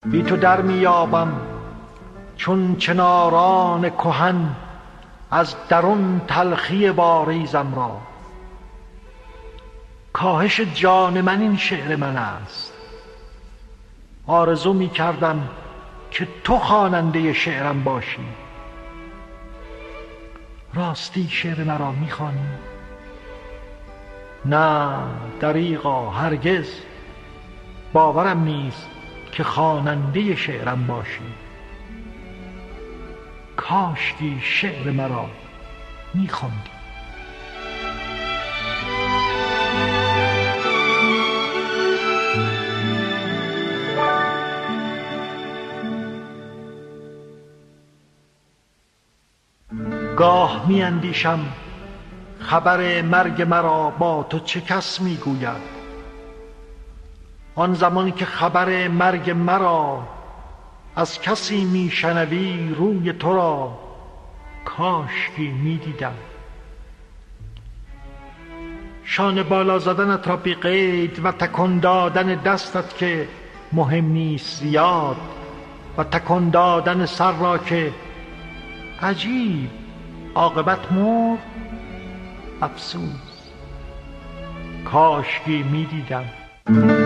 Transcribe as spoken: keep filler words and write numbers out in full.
بی تو در میابم چون چناران کهن از درون تلخی واریزم را. کاهش جان من این شعر من است، آرزو می کردم که تو خواننده شعرم باشی. راستی شعر مرا می خوانی؟ نه دریغا، هرگز باورم نیست که خواننده شعرم باشی. کاشکی شعر مرا می خوندی. گاه می اندیشم خبر مرگ مرا با تو چه کس می گوید. آن زمان که خبر مرگ مرا از کسی می شنوی روی تو را کاشکی می دیدم. شانه بالا زدنت را بی قید و تکان دادن دستت که مهم نیست زیاد و تکان دادن سر را که عجیب عاقبت مرد. افسوس، کاشکی می دیدم.